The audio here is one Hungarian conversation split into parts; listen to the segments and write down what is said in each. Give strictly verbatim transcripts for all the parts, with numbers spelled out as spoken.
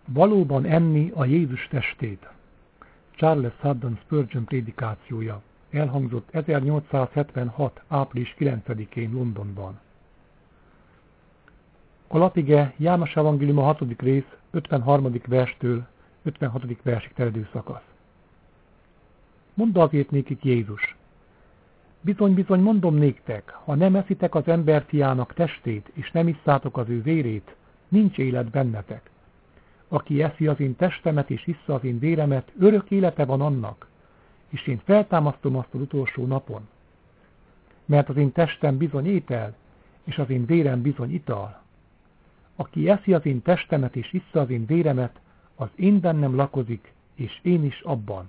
Valóban enni a Jézus testét. Charles Haddon Spurgeon prédikációja elhangzott ezernyolcszázhetvenhat. április kilencedikén Londonban. A lapige János evangélium a hatodik rész ötvenharmadik verstől ötvenhatodik versig terjedő szakasz. Mondta azért nékik Jézus: bizony-bizony mondom néktek, ha nem eszitek az emberfiának testét, és nem isszátok az ő vérét, nincs élet bennetek. Aki eszi az én testemet és issza az én véremet, örök élete van annak, és én feltámasztom azt az utolsó napon. Mert az én testem bizony étel, és az én vérem bizony ital. Aki eszi az én testemet és issza az én véremet, az én bennem lakozik, és én is abban.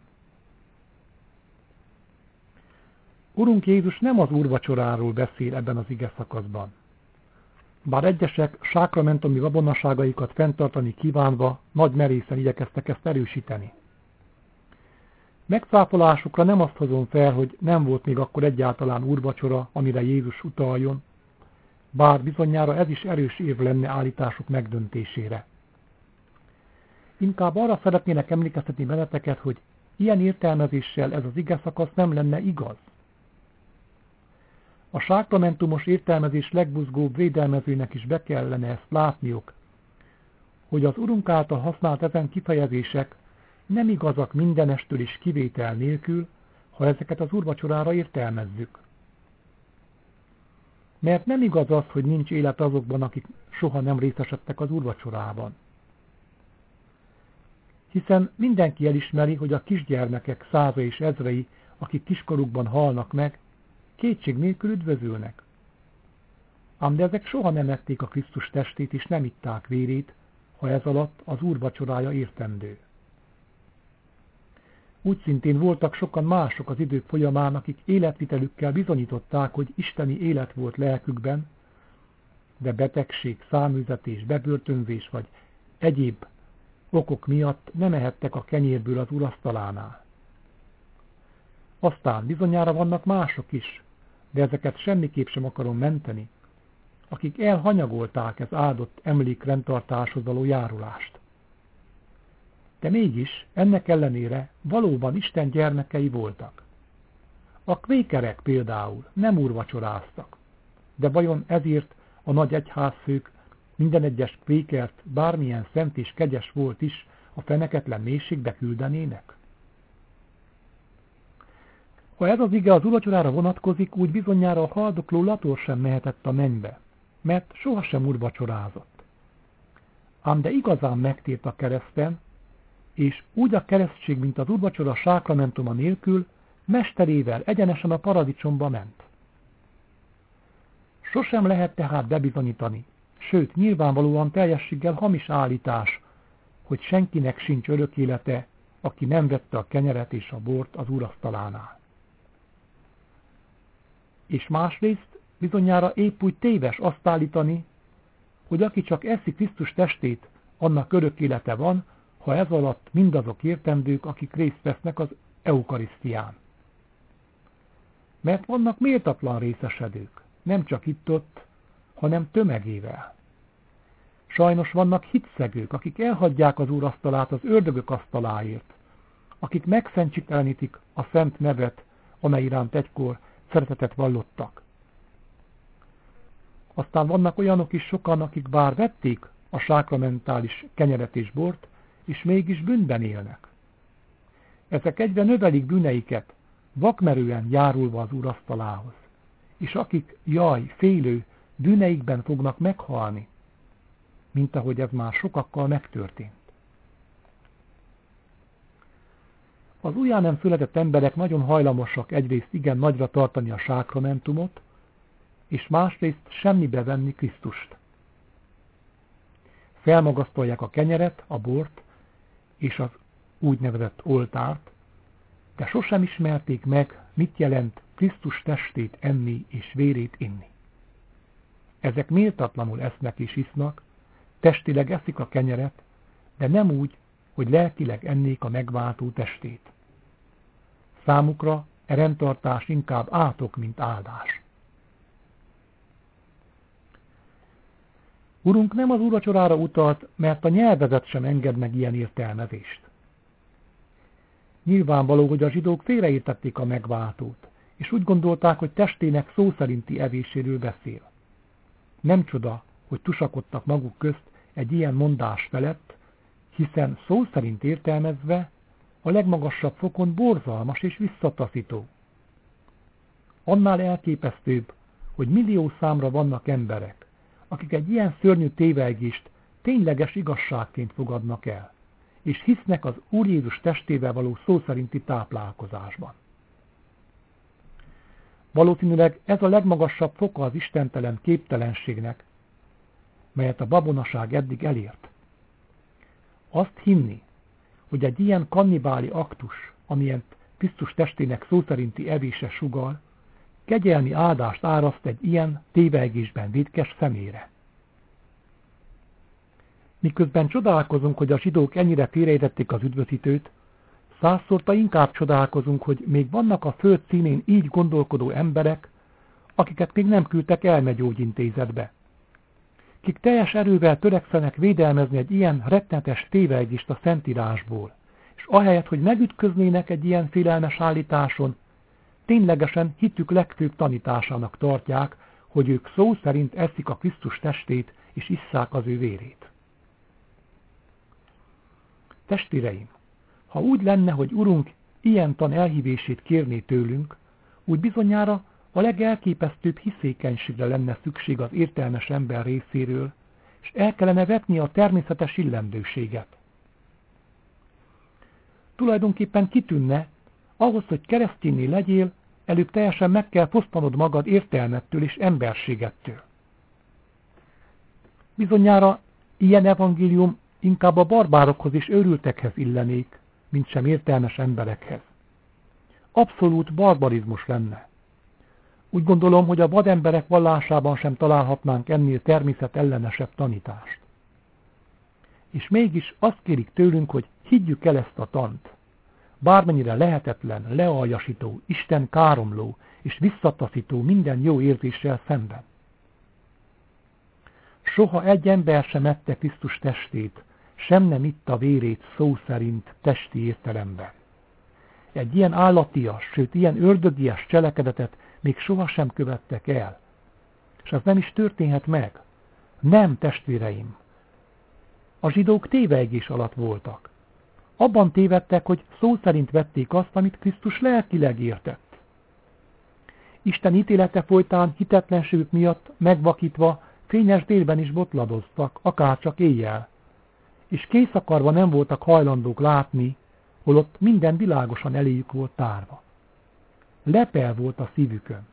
Urunk Jézus nem az úrvacsoráról beszél ebben az ige szakaszban. Bár egyesek sákramentumi gabonaságaikat fenntartani kívánva nagy merészen igyekeztek ezt erősíteni. Megcáfolásukra nem azt hozom fel, hogy nem volt még akkor egyáltalán úrvacsora, amire Jézus utaljon, bár bizonyára ez is erős érv lenne állításuk megdöntésére. Inkább arra szeretnének emlékeztetni benneteket, hogy ilyen értelmezéssel ez az ige szakasz nem lenne igaz. A sákramentumos értelmezés legbuzgóbb védelmezőnek is be kellene ezt látniuk, hogy az Urunk által használt ezen kifejezések nem igazak mindenestől is kivétel nélkül, ha ezeket az úrvacsorára értelmezzük. Mert nem igaz az, hogy nincs élet azokban, akik soha nem részesedtek az úrvacsorában. Hiszen mindenki elismeri, hogy a kisgyermekek száza és ezrei, akik kiskorukban halnak meg, kétség nélkül üdvözülnek. Ám de ezek soha nem ették a Krisztus testét és nem itták vérét, ha ez alatt az úrvacsorája értendő. Úgy szintén voltak sokan mások az idők folyamán, akik életvitelükkel bizonyították, hogy isteni élet volt lelkükben, de betegség, száműzetés, bebörtönzés vagy egyéb okok miatt nem ehettek a kenyérből az urasztalánál. Aztán bizonyára vannak mások is, de ezeket semmiképp sem akarom menteni, akik elhanyagolták ez áldott emlékrendtartáshoz való járulást. De mégis ennek ellenére valóban Isten gyermekei voltak. A kvékerek például nem úrvacsoráztak, de vajon ezért a nagy egyházfők minden egyes kvékert, bármilyen szent és kegyes volt is, a feneketlen mélységbe küldenének? Ha ez az ige az úrvacsorára vonatkozik, úgy bizonyára a haldokló Lator sem mehetett a mennybe, mert sohasem úrvacsorázott. Ám de igazán megtért a kereszten, és úgy a keresztség, mint az úrvacsora sákramentuma nélkül, mesterével egyenesen a paradicsomba ment. Sosem lehet tehát bebizonyítani, sőt nyilvánvalóan teljességgel hamis állítás, hogy senkinek sincs örök élete, aki nem vette a kenyeret és a bort az úrasztalánál. És másrészt bizonyára épp úgy téves azt állítani, hogy aki csak eszi Krisztus testét, annak örök élete van, ha ez alatt mindazok értendők, akik részt vesznek az eukarisztián. Mert vannak méltatlan részesedők, nem csak itt-ott, hanem tömegével. Sajnos vannak hitszegők, akik elhagyják az úrasztalát az ördögök asztaláért, akik megszentsítenítik a szent nevet, amely iránt egykor szeretetet vallottak. Aztán vannak olyanok is sokan, akik bár vették a sákramentális kenyeret és bort, és mégis bűnben élnek. Ezek egyre növelik bűneiket, vakmerően járulva az úrasztalához, és akik, jaj, félő, bűneikben fognak meghalni, mint ahogy ez már sokakkal megtörtént. Az újján nem született emberek nagyon hajlamosak egyrészt igen nagyra tartani a sákramentumot, és másrészt semmibe venni Krisztust. Felmagasztalják a kenyeret, a bort és az úgynevezett oltárt, de sosem ismerték meg, mit jelent Krisztus testét enni és vérét inni. Ezek méltatlanul esznek és isznak, testileg eszik a kenyeret, de nem úgy, hogy lelkileg ennék a megváltó testét. Számukra e rendtartás inkább átok, mint áldás. Urunk nem az úrvacsorára utalt, mert a nyelvezet sem enged meg ilyen értelmezést. Nyilvánvaló, hogy a zsidók félreértették a megváltót, és úgy gondolták, hogy testének szó szerinti evéséről beszél. Nem csoda, hogy tusakodtak maguk közt egy ilyen mondás felett, hiszen szó szerint értelmezve a legmagasabb fokon borzalmas és visszataszító. Annál elképesztőbb, hogy millió számra vannak emberek, akik egy ilyen szörnyű tévegést tényleges igazságként fogadnak el, és hisznek az Úr Jézus testével való szó szerinti táplálkozásban. Valószínűleg ez a legmagasabb foka az istentelen képtelenségnek, melyet a babonaság eddig elért. Azt hinni, hogy egy ilyen kannibáli aktus, amilyen Krisztus testének szó szerinti evése sugall, kegyelmi áldást áraszt egy ilyen tévegésben vétkes szemére. Miközben csodálkozunk, hogy a zsidók ennyire félreértették az üdvözítőt, százszorta inkább csodálkozunk, hogy még vannak a föld színén így gondolkodó emberek, akiket még nem küldtek elmegyógyintézetbe, kik teljes erővel törekszenek védelmezni egy ilyen rettenetes tévegést a Szentírásból, és ahelyett, hogy megütköznének egy ilyen félelmes állításon, ténylegesen hitük legfőbb tanításának tartják, hogy ők szó szerint eszik a Krisztus testét, és isszák az ő vérét. Testvéreim, ha úgy lenne, hogy Urunk ilyen tan elhívését kérné tőlünk, úgy bizonyára a legelképesztőbb hiszékenységre lenne szükség az értelmes ember részéről, és el kellene vetni a természetes illendőséget. Tulajdonképpen kitűnne, ahhoz, hogy keresztényné legyél, előbb teljesen meg kell fosztanod magad értelmettől és emberségettől. Bizonyára ilyen evangélium inkább a barbárokhoz és őrültekhez illenék, mint sem értelmes emberekhez. Abszolút barbarizmus lenne. Úgy gondolom, hogy a vademberek vallásában sem találhatnánk ennél természetellenesebb tanítást. És mégis azt kérik tőlünk, hogy higgyük el ezt a tant, bármennyire lehetetlen, lealjasító, Isten káromló és visszataszító minden jó érzéssel szemben. Soha egy ember sem ette Krisztus testét, sem nem itta vérét szó szerint testi értelemben. Egy ilyen állatias, sőt ilyen ördögies cselekedetet még sohasem követtek el. És ez nem is történhet meg. Nem, testvéreim. A zsidók tévegés alatt voltak. Abban tévedtek, hogy szó szerint vették azt, amit Krisztus lelkileg értett. Isten ítélete folytán hitetlenségük miatt megvakítva fényes délben is botladoztak, akárcsak éjjel, és kész akarva nem voltak hajlandók látni, holott minden világosan eléjük volt tárva. Lepel volt a szívükön.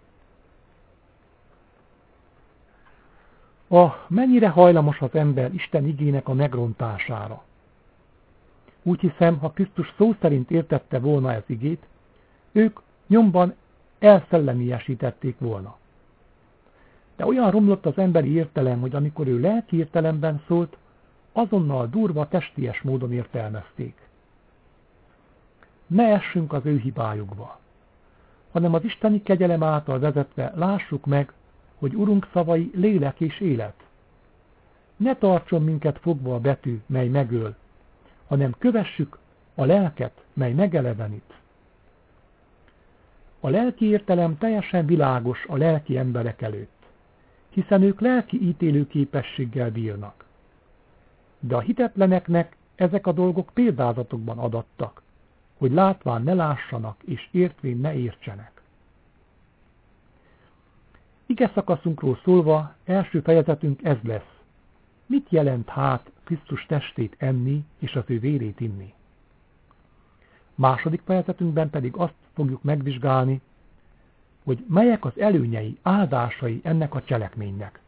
Ah, mennyire hajlamos az ember Isten igének a megrontására. Úgy hiszem, ha Krisztus szó szerint értette volna ez igét, ők nyomban elszellemiesítették volna. De olyan romlott az emberi értelem, hogy amikor ő lelki értelemben szólt, azonnal durva testies módon értelmezték. Ne essünk az ő hibájukba, hanem az isteni kegyelem által vezetve lássuk meg, hogy Urunk szavai lélek és élet. Ne tartson minket fogva a betű, mely megöl, hanem kövessük a lelket, mely megelevenít. A lelki értelem teljesen világos a lelki emberek előtt, hiszen ők lelki ítélő képességgel bírnak. De a hitetleneknek ezek a dolgok példázatokban adattak, hogy látván ne lássanak és értvén ne értsenek. Ige szakaszunkról szólva első fejezetünk ez lesz. Mit jelent hát Krisztus testét enni és az ő vérét inni? Második fejezetünkben pedig azt fogjuk megvizsgálni, hogy melyek az előnyei, áldásai ennek a cselekménynek.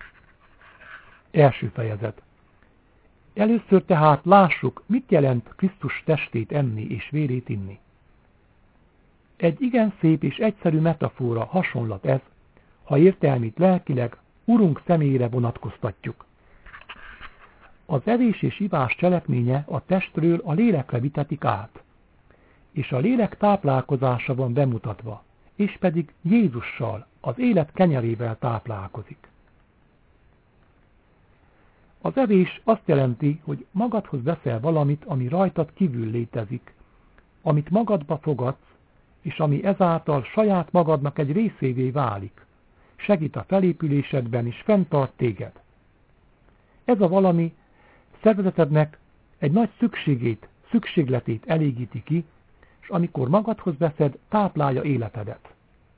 Első fejezet. Először tehát lássuk, mit jelent Krisztus testét enni és vérét inni. Egy igen szép és egyszerű metafora, hasonlat ez, ha értelmét lelkileg Urunk személyére vonatkoztatjuk. Az evés és ivás cselekménye a testről a lélekre vitetik át, és a lélek táplálkozása van bemutatva, és pedig Jézussal, az élet kenyerével táplálkozik. Az evés azt jelenti, hogy magadhoz veszel valamit, ami rajtad kívül létezik, amit magadba fogadsz, és ami ezáltal saját magadnak egy részévé válik, segít a felépülésedben és fenntart téged. Ez a valami szervezetednek egy nagy szükségét, szükségletét elégíti ki, és amikor magadhoz veszed, táplálja életedet.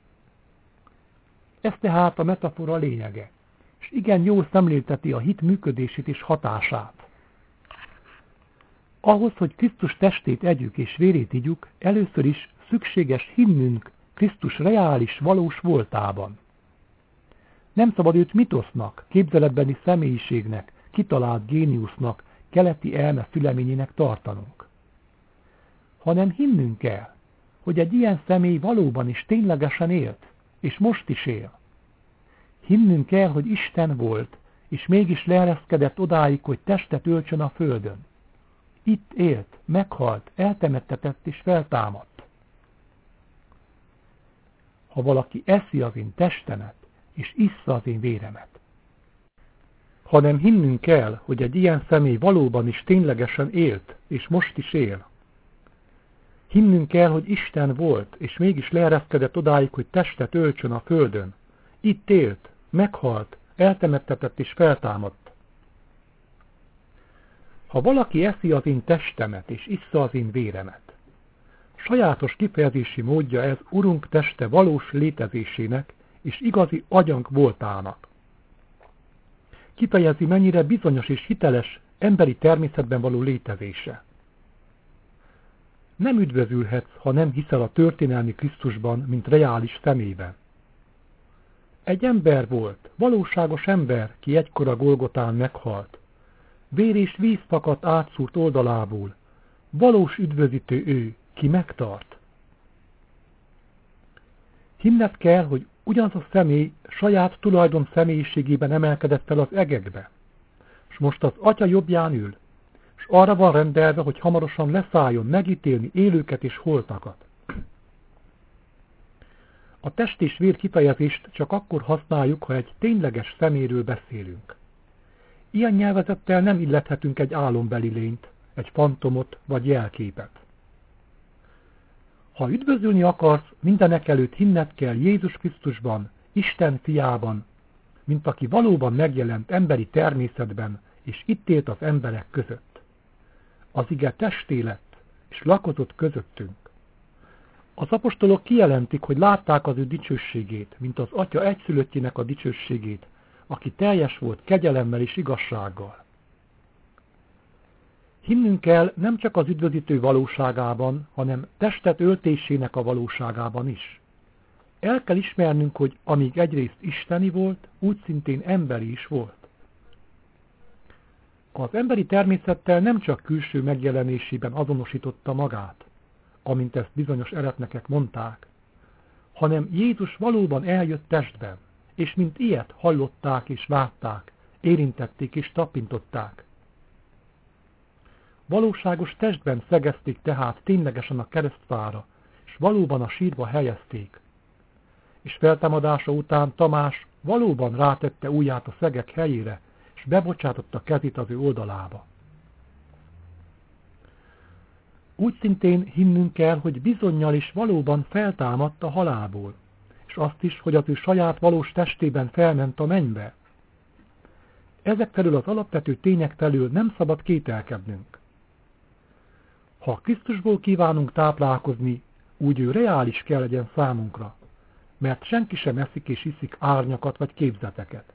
Ez tehát a metafora lényege, és igen jól szemlélteti a hit működését és hatását. Ahhoz, hogy Krisztus testét együk és vérét igyuk, először is szükséges hinnünk Krisztus reális, valós voltában. Nem szabad őt mitosznak, képzeletbeni személyiségnek, kitalált géniusznak, keleti elme szüleményének tartanunk. Hanem hinnünk kell, hogy egy ilyen személy valóban is ténylegesen élt, és most is él. Hinnünk kell, hogy Isten volt, és mégis leereszkedett odáig, hogy testet öltsön a földön. Itt élt, meghalt, eltemettetett és feltámadt. Ha valaki eszi az én testemet, és issza az én véremet. Hanem hinnünk kell, hogy egy ilyen személy valóban is ténylegesen élt, és most is él. Hinnünk kell, hogy Isten volt, és mégis leereszkedett odáig, hogy testet öltsön a földön. Itt élt, meghalt, eltemettetett és feltámadt. Ha valaki eszi az én testemet, és issza az én véremet, sajátos kifejezési módja ez Urunk teste valós létezésének és igazi agyang voltának. Kifejezi, mennyire bizonyos és hiteles emberi természetben való létezése. Nem üdvözülhetsz, ha nem hiszel a történelmi Krisztusban, mint reális személyben. Egy ember volt, valóságos ember, ki egykor a Golgotán meghalt. Vér és víz fakadt átszúrt oldalából. Valós üdvözítő ő, ki megtart. Hinned kell, hogy ugyanaz a személy saját tulajdon személyiségében emelkedett fel az egekbe, és most az Atya jobbján ül, és arra van rendelve, hogy hamarosan leszálljon megítélni élőket és holtakat. A test és vér kifejezést csak akkor használjuk, ha egy tényleges szeméről beszélünk. Ilyen nyelvezettel nem illethetünk egy álombeli lényt, egy fantomot vagy jelképet. Ha üdvözülni akarsz, mindenekelőtt hinned kell Jézus Krisztusban, Isten fiában, mint aki valóban megjelent emberi természetben, és itt élt az emberek között. Az ige testé lett, és lakozott közöttünk. Az apostolok kijelentik, hogy látták az ő dicsőségét, mint az Atya egyszülöttjének a dicsőségét, aki teljes volt kegyelemmel és igazsággal. Hinnünk kell nem csak az üdvözítő valóságában, hanem testet öltésének a valóságában is. El kell ismernünk, hogy amíg egyrészt isteni volt, úgy szintén emberi is volt. Az emberi természettel nem csak külső megjelenésében azonosította magát, amint ezt bizonyos eretnekek mondták, hanem Jézus valóban eljött testben, és mint ilyet hallották és várták, érintették és tapintották. Valóságos testben szegezték tehát ténylegesen a keresztfára, és valóban a sírba helyezték. És feltámadása után Tamás valóban rátette ujját a szegek helyére, és bebocsátotta kezét az ő oldalába. Úgy szintén hinnünk kell, hogy bizonnyal is valóban feltámadt a halálból, és azt is, hogy az ő saját valós testében felment a mennybe. Ezek felül az alapvető tények felül nem szabad kételkednünk. Ha Krisztusból kívánunk táplálkozni, úgy ő reális kell legyen számunkra, mert senki sem eszik és iszik árnyakat vagy képzeteket.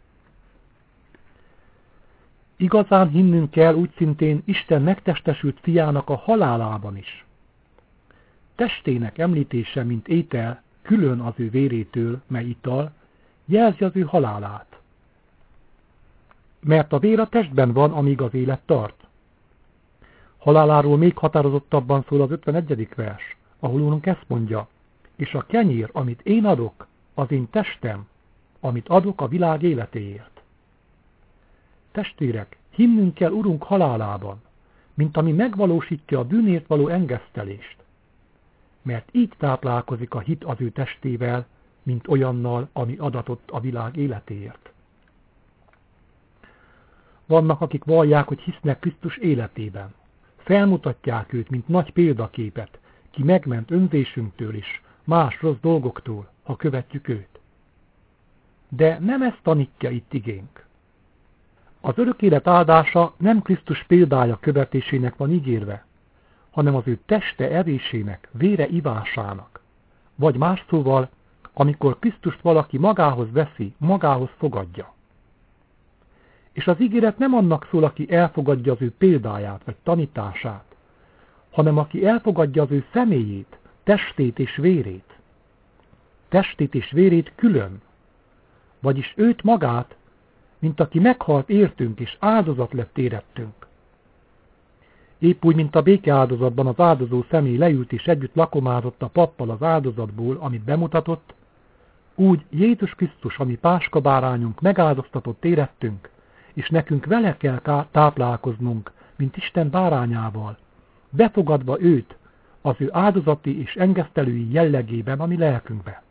Igazán hinnünk kell úgy szintén Isten megtestesült fiának a halálában is. Testének említése, mint étel, külön az ő vérétől, mely ital, jelzi az ő halálát. Mert a vér a testben van, amíg az élet tart. Haláláról még határozottabban szól az ötvenegyedik vers, ahol Úrunk ezt mondja, és a kenyér, amit én adok, az én testem, amit adok a világ életéért. Testvérek, hinnünk kell Urunk halálában, mint ami megvalósítja a bűnért való engesztelést. Mert így táplálkozik a hit az ő testével, mint olyannal, ami adatott a világ életéért. vannak, akik vallják, hogy hisznek Krisztus életében. Felmutatják őt, mint nagy példaképet, ki megment önzésünktől is, más rossz dolgoktól, ha követjük őt. De nem ezt tanítja itt igénk. Az örök élet áldása nem Krisztus példája követésének van ígérve, hanem az ő teste evésének, vére ivásának. Vagy más szóval, amikor Krisztust valaki magához veszi, magához fogadja. És az ígéret nem annak szól, aki elfogadja az ő példáját, vagy tanítását, hanem aki elfogadja az ő személyét, testét és vérét. Testét és vérét külön, vagyis őt magát, mint aki meghalt értünk és áldozat lett érettünk. Épp úgy, mint a békeáldozatban az áldozó személy leült és együtt lakomázott a pappal az áldozatból, amit bemutatott, úgy Jézus Krisztus, ami páskabárányunk, megáldoztatott érettünk, és nekünk vele kell táplálkoznunk, mint Isten bárányával, befogadva őt az ő áldozati és engesztelői jellegében, ami lelkünkbe.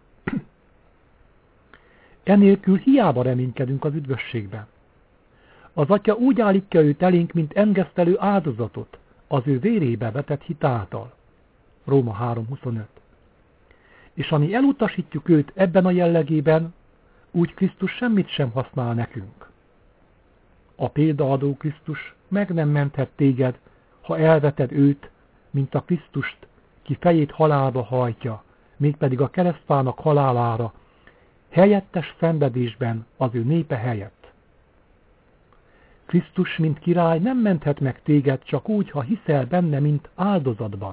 Enélkül hiába reménykedünk az üdvösségben. Az Atya úgy állítja őt elénk, mint engesztelő áldozatot, az ő vérébe vetett hit által. Róma három huszonöt. És ami elutasítjuk őt ebben a jellegében, úgy Krisztus semmit sem használ nekünk. A példaadó Krisztus meg nem menthet téged, ha elveted őt, mint a Krisztust, ki fejét halálba hajtja, mégpedig a keresztfának halálára, helyettes szenvedésben az ő népe helyett. Krisztus, mint király nem menthet meg téged csak úgy, ha hiszel benne, mint áldozatban.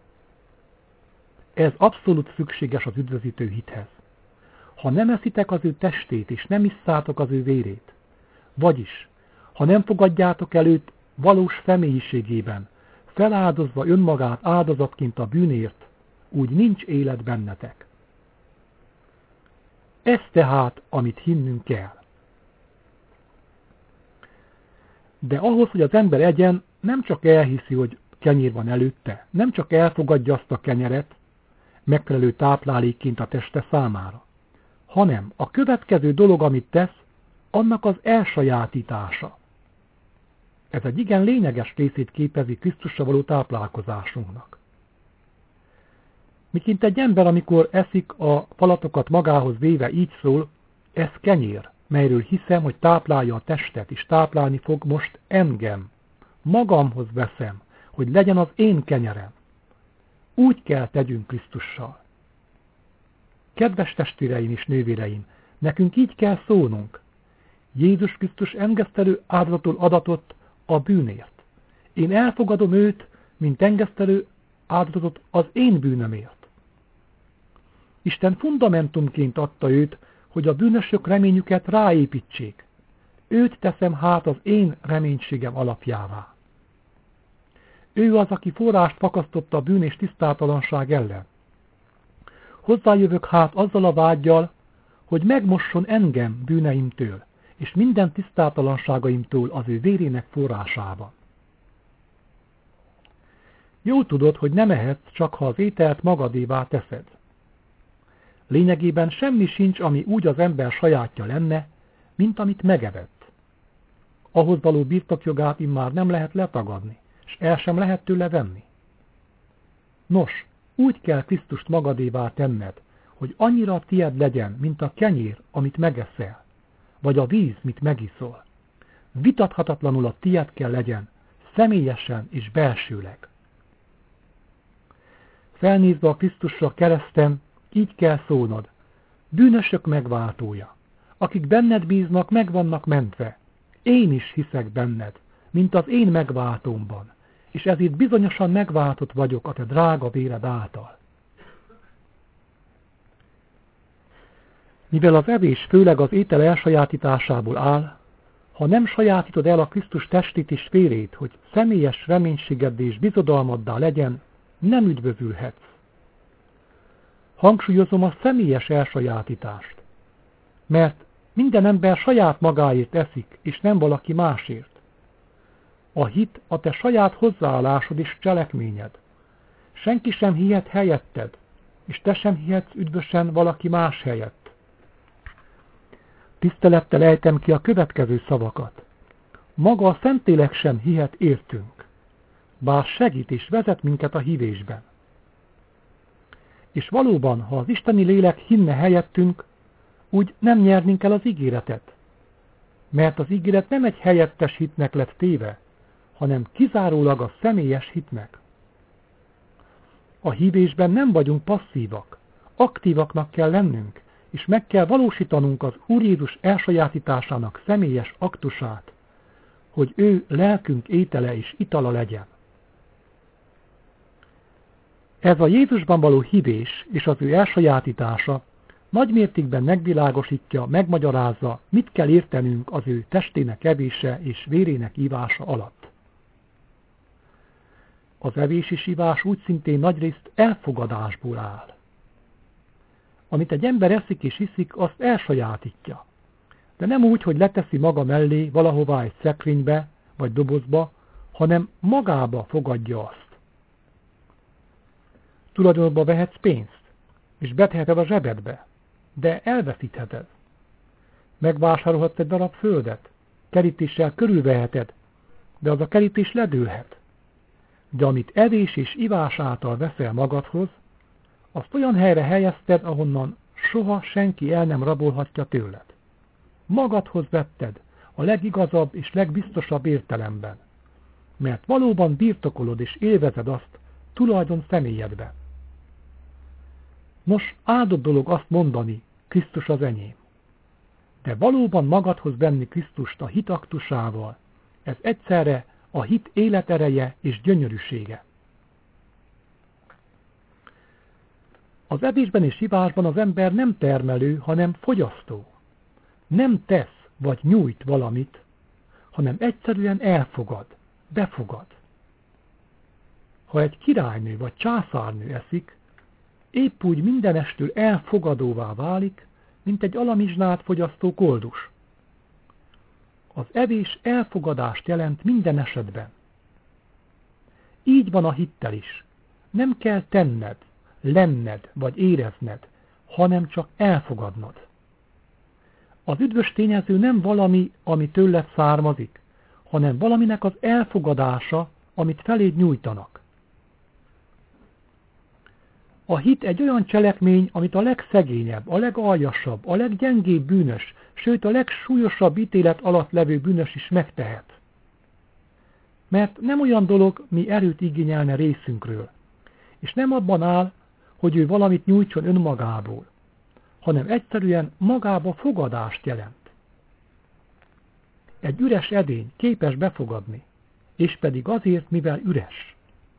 Ez abszolút szükséges az üdvözítő hithez. Ha nem eszitek az ő testét, és nem isszátok az ő vérét, vagyis, ha nem fogadjátok el őt valós személyiségében, feláldozva önmagát áldozatként a bűnért, úgy nincs élet bennetek. Ez tehát, amit hinnünk kell. De ahhoz, hogy az ember egyen, nem csak elhiszi, hogy kenyér van előtte, nem csak elfogadja azt a kenyeret, megfelelő táplálékként a teste számára, hanem a következő dolog, amit tesz, annak az elsajátítása. Ez egy igen lényeges részét képezi Krisztussal való táplálkozásunknak. Miként egy ember, amikor eszik, a falatokat magához véve így szól, ez kenyér, melyről hiszem, hogy táplálja a testet, és táplálni fog most engem. Magamhoz veszem, hogy legyen az én kenyerem. Úgy kell tegyünk Krisztussal. Kedves testvéreim és nővéreim, nekünk így kell szólnunk. Jézus Krisztus engesztelő áldozatul adatott a bűnért. Én elfogadom őt, mint engesztelő áldozatot az én bűnömért. Isten fundamentumként adta őt, hogy a bűnösök reményüket ráépítsék. Őt teszem hát az én reménységem alapjává. Ő az, aki forrást fakasztotta a bűn és tisztátalanság ellen. Hozzájövök hát azzal a vággyal, hogy megmosson engem bűneimtől, és minden tisztátalanságaimtól az ő vérének forrásában. Jól tudod, hogy nem ehetsz, csak ha az ételt magadévá teszed. Lényegében semmi sincs, ami úgy az ember sajátja lenne, mint amit megevett. Ahhoz való birtokjogát immár nem lehet letagadni, és el sem lehet tőle venni. Nos, úgy kell Krisztust magadévá tenned, hogy annyira tied legyen, mint a kenyér, amit megeszel, vagy a víz, mit megiszol. Vitathatatlanul a tied kell legyen, személyesen és belsőleg. Felnézve a Krisztusra kereszten, így kell szólnod, bűnösök megváltója, akik benned bíznak, meg vannak mentve. Én is hiszek benned, mint az én megváltómban, és ezért bizonyosan megváltott vagyok a te drága véred által. Mivel az evés főleg az étel elsajátításából áll, ha nem sajátítod el a Krisztus testét és vérét, hogy személyes reménységeddé és bizodalmaddá legyen, nem üdvözülhetsz. Hangsúlyozom a személyes elsajátítást, mert minden ember saját magáért eszik, és nem valaki másért. A hit a te saját hozzáállásod és cselekményed. Senki sem hihet helyetted, és te sem hihetsz üdvösen valaki más helyett. Tisztelettel ejtem ki a következő szavakat. maga a Szentlélek sem hihet értünk, bár segít és vezet minket a hívésben. És valóban, ha az isteni lélek hinne helyettünk, úgy nem nyernénk el az ígéretet, mert az ígéret nem egy helyettes hitnek lett téve, hanem kizárólag a személyes hitnek. A hívésben nem vagyunk passzívak, aktívaknak kell lennünk, és meg kell valósítanunk az Úr Jézus elsajátításának személyes aktusát, hogy ő lelkünk étele és itala legyen. Ez a Jézusban való hívés és az ő elsajátítása nagy mértékben megvilágosítja, megmagyarázza, mit kell értenünk az ő testének evése és vérének ívása alatt. Az evés és ivás úgy szintén nagyrészt elfogadásból áll. Amit egy ember eszik és iszik, azt elsajátítja. De nem úgy, hogy leteszi maga mellé valahová egy szekrénybe vagy dobozba, hanem magába fogadja azt. Tulajdonodba vehetsz pénzt, és beteheted a zsebedbe, de elveszítheted. Megvásárolhatsz egy darab földet, kerítéssel körülveheted, de az a kerítés ledőlhet. De amit evés és ivás által veszel magadhoz, azt olyan helyre helyezted, ahonnan soha senki el nem rabolhatja tőled. Magadhoz vetted a legigazabb és legbiztosabb értelemben, mert valóban birtokolod és élvezed azt tulajdon személyedbe. Nos, áldott dolog azt mondani, Krisztus az enyém. De valóban magadhoz venni Krisztust a hit aktusával, ez egyszerre a hit életereje és gyönyörűsége. Az evésben és ivásban az ember nem termelő, hanem fogyasztó. Nem tesz vagy nyújt valamit, hanem egyszerűen elfogad, befogad. Ha egy királynő vagy császárnő eszik, épp úgy mindenestől elfogadóvá válik, mint egy alamizsnát fogyasztó koldus. Az evés elfogadást jelent minden esetben. Így van a hittel is. Nem kell tenned, lenned vagy érezned, hanem csak elfogadnod. Az üdvös tényező nem valami, ami tőled származik, hanem valaminek az elfogadása, amit feléd nyújtanak. A hit egy olyan cselekmény, amit a legszegényebb, a legaljasabb, a leggyengébb bűnös, sőt a legsúlyosabb ítélet alatt levő bűnös is megtehet. Mert nem olyan dolog, mi erőt igényelne részünkről, és nem abban áll, hogy ő valamit nyújtson önmagából, hanem egyszerűen magába fogadást jelent. Egy üres edény képes befogadni, és pedig azért, mivel üres.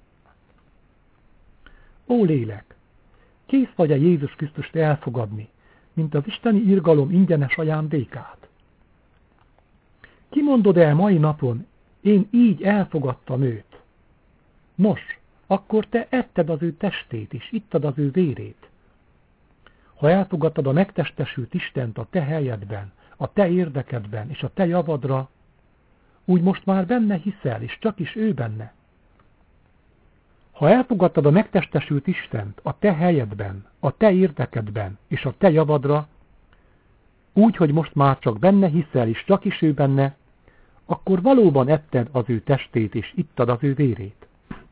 Ó lélek, kész vagy-e Jézus Krisztust elfogadni, mint az isteni irgalom ingyenes ajándékát? Kimondod el mai napon, én így elfogadtam őt. Nos, akkor te etted az ő testét, és ittad az ő vérét. Ha elfogadtad a megtestesült Istent a te helyedben, a te érdekedben és a te javadra, úgy most már benne hiszel, és csak is ő benne. Ha elfogadtad a megtestesült Istent a te helyedben, a te érdekedben és a te javadra, úgy, hogy most már csak benne hiszel, és csak is ő benne, akkor valóban etted az ő testét, és ittad az ő vérét.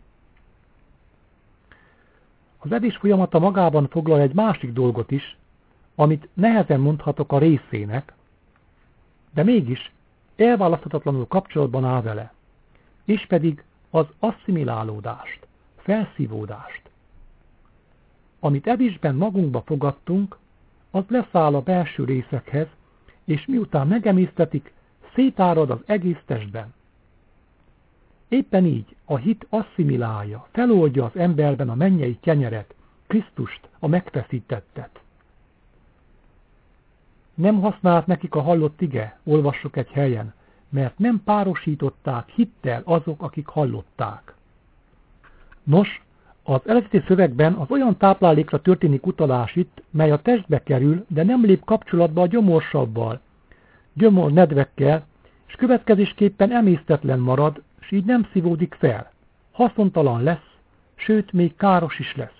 Az evés folyamata magában foglal egy másik dolgot is, amit nehezen mondhatok a részének, de mégis elválaszthatatlanul kapcsolatban áll vele, és pedig az asszimilálódást, felszívódást. Amit evésben magunkba fogadtunk, az leszáll a belső részekhez, és miután megemésztetik, szétárad az egész testben. Éppen így a hit asszimilálja, feloldja az emberben a mennyei kenyeret, Krisztust, a megfeszítettet. Nem használt nekik a hallott ige, olvassuk egy helyen, mert nem párosították hittel azok, akik hallották. Nos, az eredeti szövegben az olyan táplálékra történik utalás itt, mely a testbe kerül, de nem lép kapcsolatba a gyomorsavval, gyomor nedvekkel, és következésképpen emésztetlen marad, és így nem szívódik fel. Haszontalan lesz, sőt, még káros is lesz.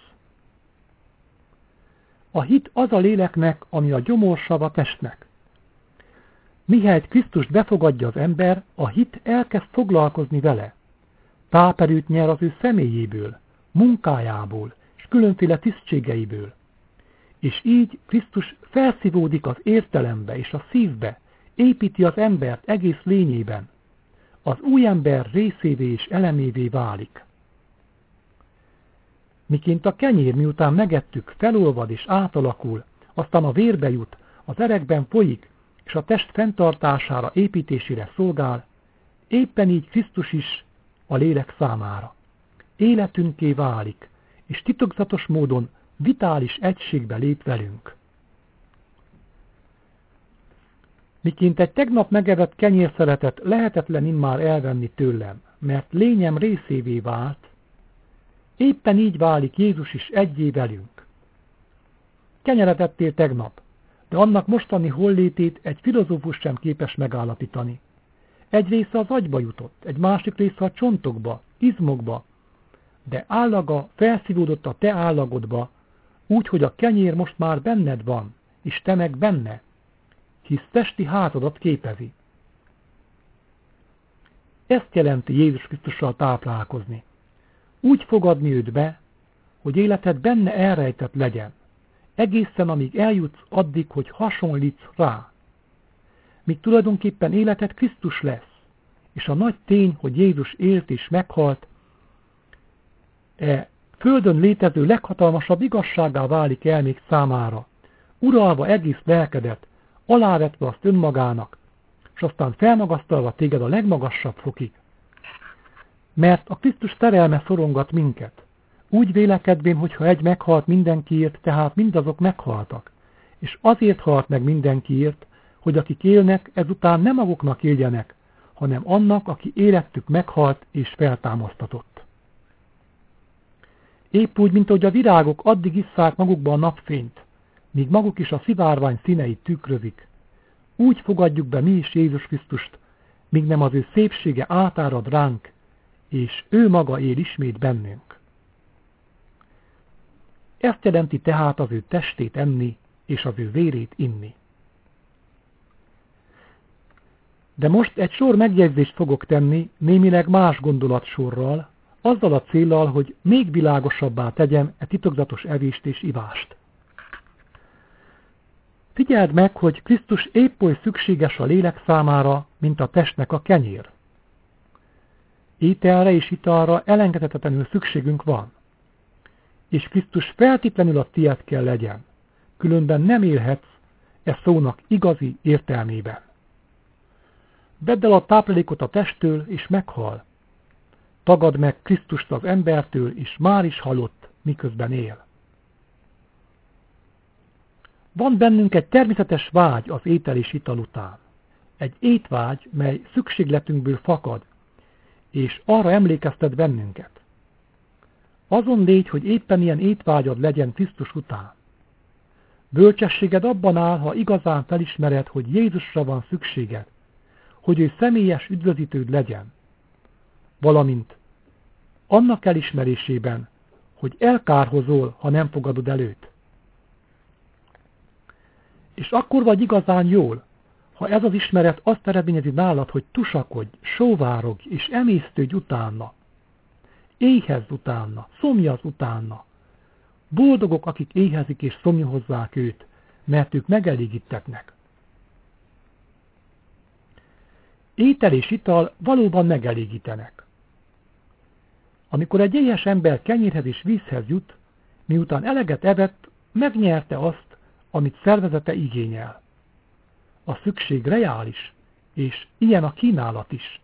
A hit az a léleknek, ami a gyomorsav a testnek. Mihelyt Krisztust befogadja az ember, a hit elkezd foglalkozni vele. Táperőt nyer az ő személyéből, munkájából és különféle tisztségeiből. És így Krisztus felszívódik az értelembe és a szívbe, építi az embert egész lényében. Az új ember részévé és elemévé válik. Miként a kenyér, miután megettük, felolvad és átalakul, aztán a vérbe jut, az erekben folyik, és a test fenntartására, építésére szolgál, éppen így Krisztus is a lélek számára. Életünké válik, és titokzatos módon vitális egységbe lép velünk. Miként egy tegnap megevett kenyérszeletet lehetetlen immár elvenni tőlem, mert lényem részévé vált, éppen így válik Jézus is egyé velünk. Kenyeret ettél tegnap, de annak mostani hollétét egy filozófus sem képes megállapítani. Egy része az agyba jutott, egy másik része a csontokba, izmokba, de állaga felszívódott a te állagodba, úgy, hogy a kenyér most már benned van, és te meg benne, hisz testi házadat képezi. Ezt jelenti Jézus Krisztussal táplálkozni. Úgy fogadni őt be, hogy életed benne elrejtett legyen, egészen amíg eljutsz addig, hogy hasonlítsz rá. Míg tulajdonképpen életed Krisztus lesz, és a nagy tény, hogy Jézus élt és meghalt, e földön létező leghatalmasabb igazságá válik el még számára, uralva egész lelkedet, alávetve azt önmagának, és aztán felmagasztalva téged a legmagasabb fokig. Mert a Krisztus szerelme szorongat minket. Úgy vélekedvén, hogyha egy meghalt mindenkiért, tehát mindazok meghaltak, és azért halt meg mindenkiért, hogy akik élnek, ezután nem maguknak éljenek, hanem annak, aki életük meghalt és feltámasztatott. Épp úgy, mint ahogy a virágok addig isszák magukba a napfényt, míg maguk is a szivárvány színeit tükrözik, úgy fogadjuk be mi is Jézus Krisztust, míg nem az ő szépsége átárad ránk, és ő maga él ismét bennünk. Ezt jelenti tehát az ő testét enni, és az ő vérét inni. De most egy sor megjegyzést fogok tenni, némileg más gondolatsorral, azzal a céllal, hogy még világosabbá tegyem e titokzatos evést és ivást. Figyeld meg, hogy Krisztus épp oly szükséges a lélek számára, mint a testnek a kenyér. Ételre és italra elengedhetetlenül szükségünk van. És Krisztus feltétlenül a tiéd kell legyen, különben nem élhetsz e szónak igazi értelmében. Vedd el a táplálékot a testtől, és meghal. Tagadd meg Krisztust az embertől, és már is halott, miközben él. Van bennünk egy természetes vágy az étel és ital után. Egy étvágy, mely szükségletünkből fakad, és arra emlékeztet bennünket. Azon légy, hogy éppen ilyen étvágyad legyen Krisztus után. Bölcsességed abban áll, ha igazán felismered, hogy Jézusra van szükséged, hogy ő személyes üdvözítőd legyen, valamint annak elismerésében, hogy elkárhozol, ha nem fogadod el őt. És akkor vagy igazán jól, ha ez az ismeret azt eredményezi nálad, hogy tusakodj, sóvárogj és emésztődj utána. Éhezz utána, szomjazz utána. Boldogok, akik éhezik és szomjahozzák őt, mert ők megelégítetnek. Étel és ital valóban megelégítenek. Amikor egy éhes ember kenyérhez és vízhez jut, miután eleget evett, megnyerte azt, amit szervezete igényel. A szükség reális, és ilyen a kínálat is.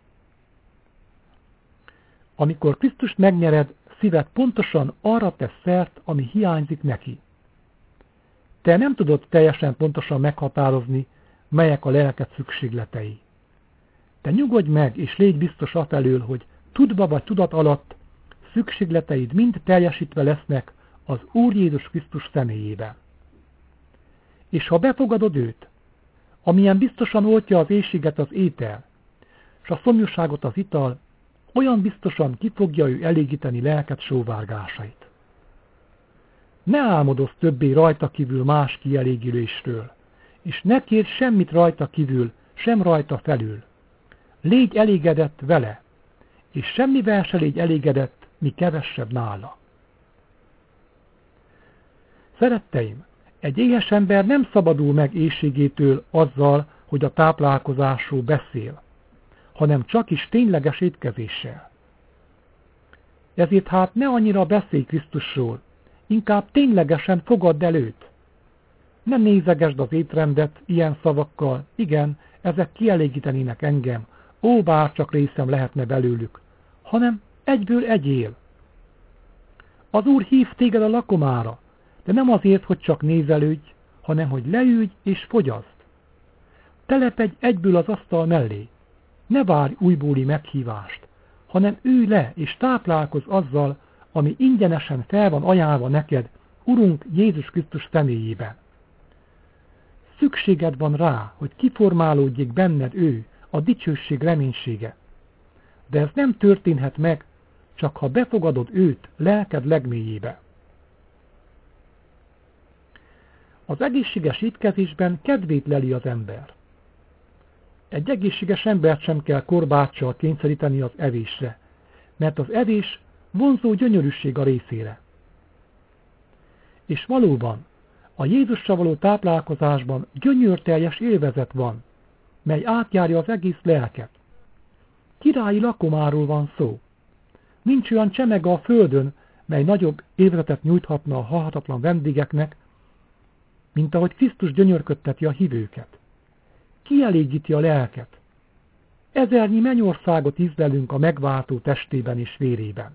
Amikor Krisztust megnyered, szíved pontosan arra tesz szert, ami hiányzik neki. Te nem tudod teljesen pontosan meghatározni, melyek a lelked szükségletei. Te nyugodj meg, és légy biztos afelől, hogy tudva vagy tudat alatt szükségleteid mind teljesítve lesznek az Úr Jézus Krisztus személyében. És ha befogadod őt, amilyen biztosan oltja az éhséget az étel, és a szomjúságot az ital, olyan biztosan ki fogja ő elégíteni lelked sóvárgásait. Ne álmodozz többé rajta kívül más kielégülésről, és ne kérj semmit rajta kívül, sem rajta felül. Légy elégedett vele, és semmivel se légy elégedett, mi kevesebb nála. Szeretteim, egy éhes ember nem szabadul meg éhségétől azzal, hogy a táplálkozásról beszél, hanem csak is tényleges étkezéssel. Ezért hát ne annyira beszélj Krisztusról, inkább ténylegesen fogadd el őt. Ne nézegesd az étrendet ilyen szavakkal, igen, ezek kielégítenének engem, ó, bárcsak részem lehetne belőlük, hanem egyből egyél. Az Úr hív téged a lakomára, de nem azért, hogy csak nézelődj, hanem hogy leülj és fogyaszd. Telepedj egyből az asztal mellé. Ne várj újbóli meghívást, hanem ülj le és táplálkozz azzal, ami ingyenesen fel van ajánlva neked, Urunk Jézus Krisztus személyében. Szükséged van rá, hogy kiformálódjék benned ő, a dicsőség reménysége. De ez nem történhet meg, csak ha befogadod őt lelked legmélyébe. Az egészséges étkezésben kedvét leli az ember. Egy egészséges embert sem kell korbáccsal kényszeríteni az evésre, mert az evés vonzó gyönyörűség a részére. És valóban, a Jézussal való táplálkozásban gyönyörteljes élvezet van, mely átjárja az egész lelket. Királyi lakomáról van szó. Nincs olyan csemege a földön, mely nagyobb élvezetet nyújthatna a halhatatlan vendégeknek, mint ahogy Krisztus gyönyörködteti a hívőket. Kielégíti a lelket. Ezernyi mennyországot ízlelünk a megváltó testében és vérében.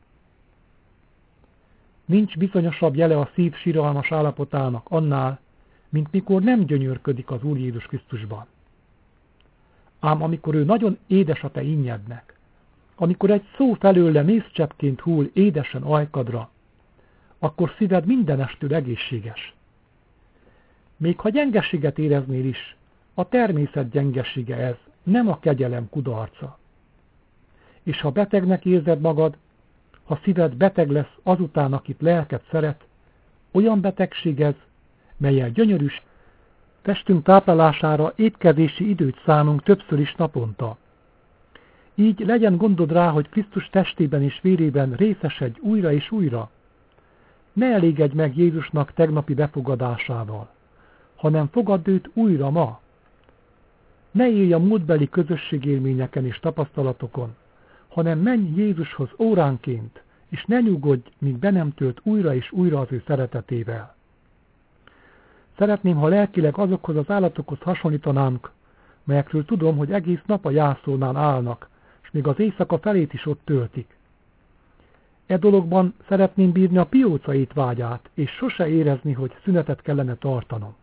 Nincs bizonyosabb jele a szív siralmas állapotának annál, mint mikor nem gyönyörködik az Úr Jézus Krisztusban. Ám amikor ő nagyon édes a te innyednek, amikor egy szó felőle mézcseppként hull édesen ajkadra, akkor szíved mindenestől egészséges. Még ha gyengeséget éreznél is, a természet gyengesége ez, nem a kegyelem kudarca. És ha betegnek érzed magad, ha szíved beteg lesz azután, akit lelked szeret, olyan betegség ez, mellyel gyönyörűs testünk táplálására étkezési időt szánunk többször is naponta. Így legyen gondod rá, hogy Krisztus testében és vérében részesedj újra és újra. Ne elégedj meg Jézusnak tegnapi befogadásával, hanem fogadd őt újra ma. Ne élj a múltbeli közösségélményeken és tapasztalatokon, hanem menj Jézushoz óránként, és ne nyugodj, míg be nem tölt újra és újra az ő szeretetével. Szeretném, ha lelkileg azokhoz az állatokhoz hasonlítanánk, melyekről tudom, hogy egész nap a jászolnál állnak, és még az éjszaka felét is ott töltik. E dologban szeretném bírni a pióca étvágyát, és sose érezni, hogy szünetet kellene tartanom.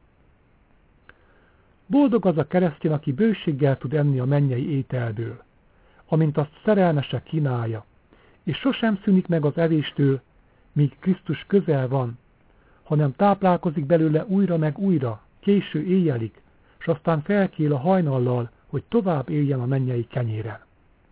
Boldog az a keresztény, aki bőséggel tud enni a mennyei ételből, amint azt szerelmese kínálja, és sosem szűnik meg az evéstől, míg Krisztus közel van, hanem táplálkozik belőle újra meg újra, késő éjjelig, s aztán felkél a hajnallal, hogy tovább éljen a mennyei kenyéren.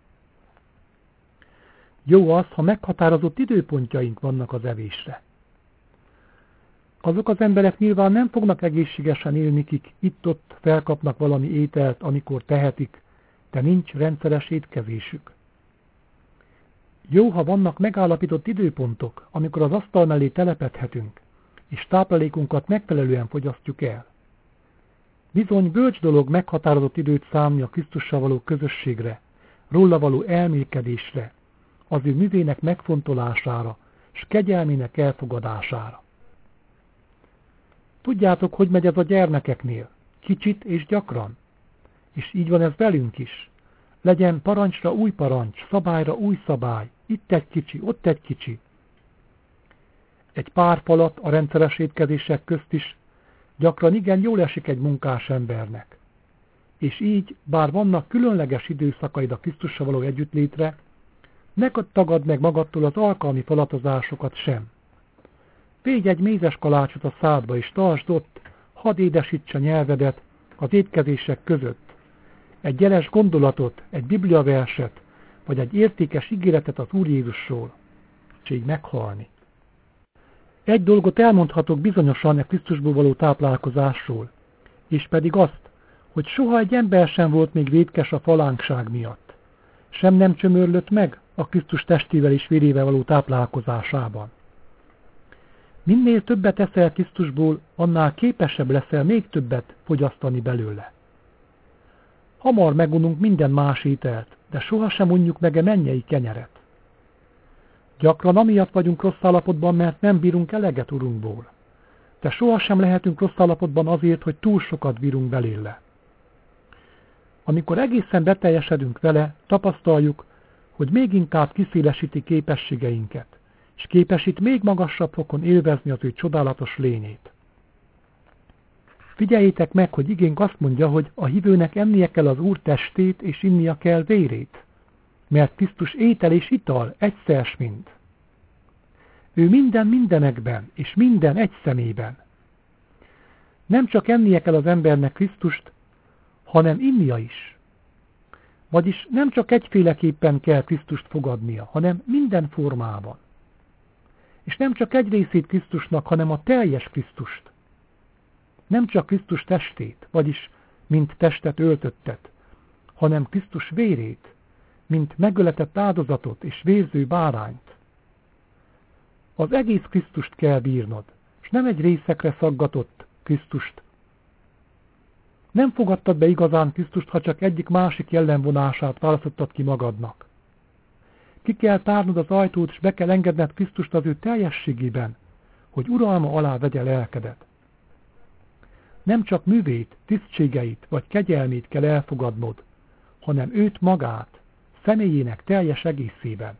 Jó az, ha meghatározott időpontjaink vannak az evésre. Azok az emberek nyilván nem fognak egészségesen élni, kik itt-ott felkapnak valami ételt, amikor tehetik, de nincs rendszeres étkezésük. Jó, ha vannak megállapított időpontok, amikor az asztal mellé telepedhetünk, és táplálékunkat megfelelően fogyasztjuk el. Bizony bölcs dolog meghatározott időt szánni a Krisztussal való közösségre, róla való elmélkedésre, az ő művének megfontolására, s kegyelmének elfogadására. Tudjátok, hogy megy ez a gyermekeknél, kicsit és gyakran. És így van ez velünk is. Legyen parancsra új parancs, szabályra új szabály, itt egy kicsi, ott egy kicsi. Egy pár falat a rendszeres étkezések közt is gyakran igen jól esik egy munkás embernek. És így, bár vannak különleges időszakaid a Krisztussal való együttlétre, ne tagadd meg magadtól az alkalmi falatozásokat sem. Végy egy mézes kalácsot a szádba, és tartsd ott, hadd édesíts a nyelvedet az étkezések között. Egy jeles gondolatot, egy bibliaverset, vagy egy értékes ígéretet az Úr Jézusról, és így meghalni. Egy dolgot elmondhatok bizonyosan a Krisztusból való táplálkozásról, és pedig azt, hogy soha egy ember sem volt még vétkes a falánkság miatt, sem nem csömörlött meg a Krisztus testével és vérével való táplálkozásában. Minél többet eszel Krisztusból, annál képesebb leszel még többet fogyasztani belőle. Hamar megununk minden más ételt, de sohasem unjuk meg a mennyei kenyeret. Gyakran amiatt vagyunk rossz állapotban, mert nem bírunk eleget Urunkból. De sohasem lehetünk rossz állapotban azért, hogy túl sokat bírunk belőle. Amikor egészen beteljesedünk vele, tapasztaljuk, hogy még inkább kiszélesíti képességeinket, és képesít még magasabb fokon élvezni az ő csodálatos lényét. Figyeljétek meg, hogy igénk azt mondja, hogy a hívőnek ennie kell az Úr testét, és innia kell vérét, mert Krisztus étel és ital egyszers mind. Ő minden mindenekben, és minden egy szemében. Nem csak ennie kell az embernek Krisztust, hanem innia is. Vagyis nem csak egyféleképpen kell Krisztust fogadnia, hanem minden formában. És nem csak egy részét Krisztusnak, hanem a teljes Krisztust. Nem csak Krisztus testét, vagyis mint testet öltöttet, hanem Krisztus vérét, mint megöletett áldozatot és vérző bárányt. Az egész Krisztust kell bírnod, és nem egy részekre szaggatott Krisztust. Nem fogadtad be igazán Krisztust, ha csak egyik-másik jellemvonását választottad ki magadnak. Ki kell tárnod az ajtót, és be kell engedned Krisztust az ő teljességében, hogy uralma alá vegye lelkedet. Nem csak művét, tisztségeit vagy kegyelmét kell elfogadnod, hanem őt magát, személyének teljes egészében.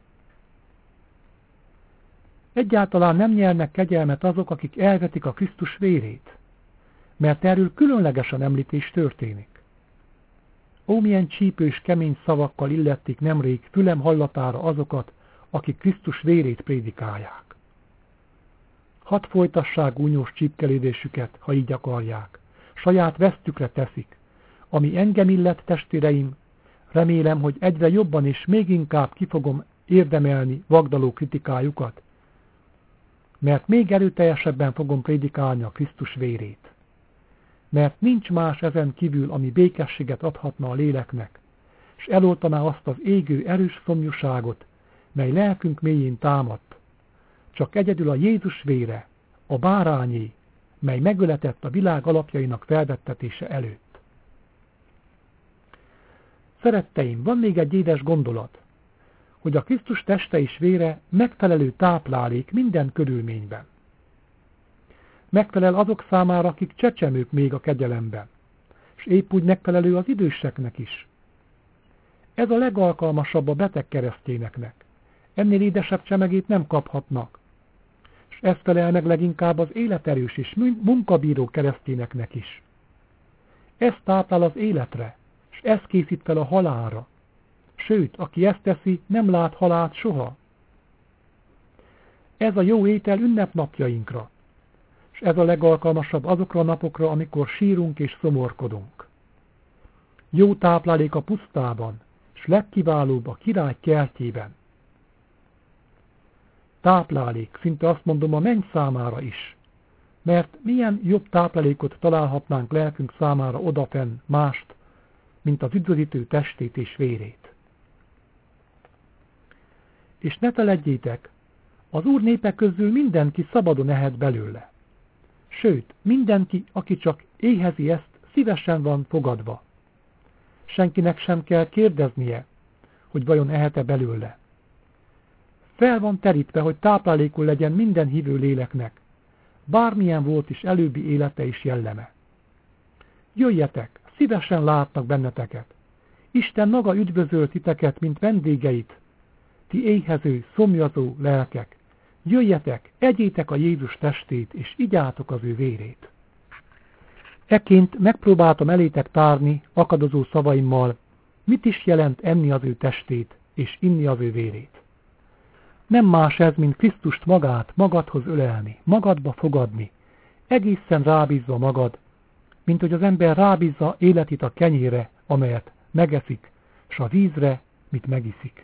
Egyáltalán nem nyernek kegyelmet azok, akik elvetik a Krisztus vérét, mert erről különlegesen említés történik. Ó, milyen csípős, kemény szavakkal illették nemrég fülem hallatára azokat, akik Krisztus vérét prédikálják. Hadd folytassák gúnyos csípkelődésüket, ha így akarják. Saját vesztükre teszik. Ami engem illet, testvéreim, remélem, hogy egyre jobban és még inkább ki fogom érdemelni vagdaló kritikájukat, mert még erőteljesebben fogom prédikálni a Krisztus vérét. Mert nincs más ezen kívül, ami békességet adhatna a léleknek, és eloltaná azt az égő erős szomjúságot, mely lelkünk mélyén támadt. Csak egyedül a Jézus vére, a bárányé, mely megöletett a világ alapjainak felvettetése előtt. Szeretteim, van még egy édes gondolat, hogy a Krisztus teste és vére megfelelő táplálék minden körülményben. Megfelel azok számára, akik csecsemők még a kegyelemben, és épp úgy megfelelő az időseknek is. Ez a legalkalmasabb a beteg keresztényeknek. Ennél édesebb csemegét nem kaphatnak. És ez felel meg leginkább az életerős és munkabíró keresztényeknek is. Ez táplál az életre, és ez készít fel a halálra. Sőt, aki ezt teszi, nem lát halált soha. Ez a jó étel ünnepnapjainkra, és ez a legalkalmasabb azokra a napokra, amikor sírunk és szomorkodunk. Jó táplálék a pusztában, és legkiválóbb a király kertjében. Táplálék, szinte azt mondom a menny számára is, mert milyen jobb táplálékot találhatnánk lelkünk számára odafenn mást, mint az üdvözítő testét és vérét. És ne feledjétek, az Úr népe közül mindenki szabadon ehet belőle. Sőt, mindenki, aki csak éhezi ezt, szívesen van fogadva. Senkinek sem kell kérdeznie, hogy vajon ehet-e belőle. Fel van terítve, hogy táplálékul legyen minden hívő léleknek, bármilyen volt is előbbi élete és jelleme. Jöjjetek, szívesen látnak benneteket. Isten maga üdvözöl titeket, mint vendégeit, ti éhező, szomjazó lelkek. Jöjjetek, egyétek a Jézus testét, és igyátok az ő vérét. Ekként megpróbáltam elétek tárni akadozó szavaimmal, mit is jelent enni az ő testét, és inni az ő vérét. Nem más ez, mint Krisztust magát magadhoz ölelni, magadba fogadni, egészen rábízva magad, mint hogy az ember rábízza életét a kenyére, amelyet megeszik, s a vízre, mit megiszik.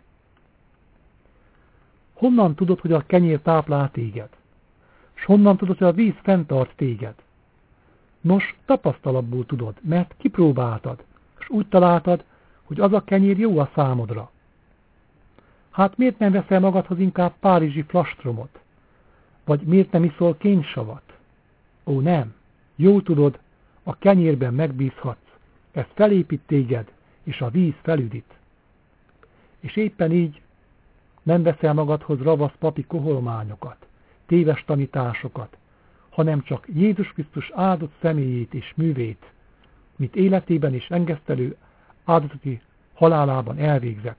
Honnan tudod, hogy a kenyér táplál téged? S honnan tudod, hogy a víz fenntart téged? Nos, tapasztalatból tudod, mert kipróbáltad, és úgy találtad, hogy az a kenyér jó a számodra. Hát miért nem veszel magadhoz inkább párizsi flastromot? Vagy miért nem iszol kénysavat? Ó nem, jól tudod, a kenyérben megbízhatsz, ez felépít téged, és a víz felüdít. És éppen így nem veszel magadhoz ravasz papi koholmányokat, téves tanításokat, hanem csak Jézus Krisztus áldott személyét és művét, mit életében és engesztelő áldozati halálában elvégzett.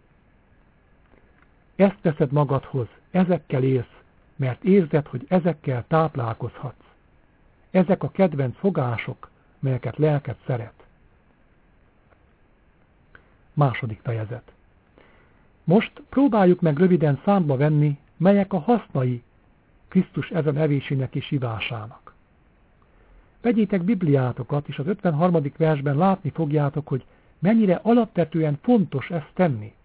Ezt teszed magadhoz, ezekkel élsz, mert érzed, hogy ezekkel táplálkozhatsz. Ezek a kedvenc fogások, melyeket lelked szeret. Második fejezet. Most próbáljuk meg röviden számba venni, melyek a hasznai Krisztus ezen evésének és ivásának. Vegyétek Bibliátokat, és az ötvenharmadik versben látni fogjátok, hogy mennyire alapvetően fontos ezt tenni.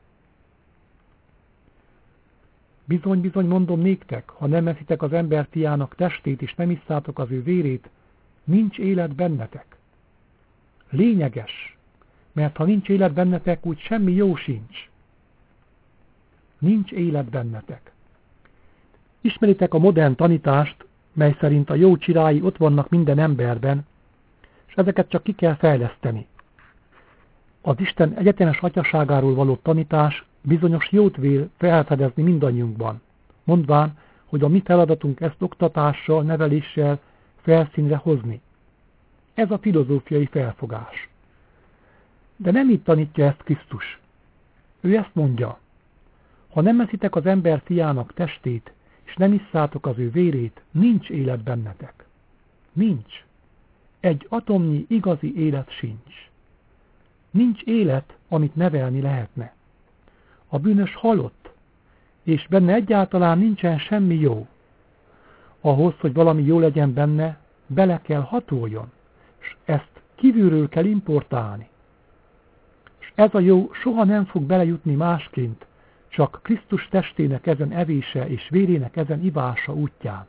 Bizony-bizony mondom néktek, ha nem eszitek az ember fiának testét, és nem isszátok az ő vérét, nincs élet bennetek. Lényeges, mert ha nincs élet bennetek, úgy semmi jó sincs. Nincs élet bennetek. Ismeritek a modern tanítást, mely szerint a jó csirái ott vannak minden emberben, és ezeket csak ki kell fejleszteni. Az Isten egyetemes atyaságáról való tanítás bizonyos jót vél felfedezni mindannyiunkban, mondván, hogy a mi feladatunk ezt oktatással, neveléssel felszínre hozni. Ez a filozófiai felfogás. De nem így tanítja ezt Krisztus. Ő ezt mondja, ha nem eszitek az ember fiának testét, és nem isszátok az ő vérét, nincs élet bennetek. Nincs. Egy atomnyi igazi élet sincs. Nincs élet, amit nevelni lehetne. A bűnös halott, és benne egyáltalán nincsen semmi jó. Ahhoz, hogy valami jó legyen benne, bele kell hatoljon, és ezt kívülről kell importálni. És ez a jó soha nem fog belejutni másként, csak Krisztus testének ezen evése és vérének ezen ivása útján.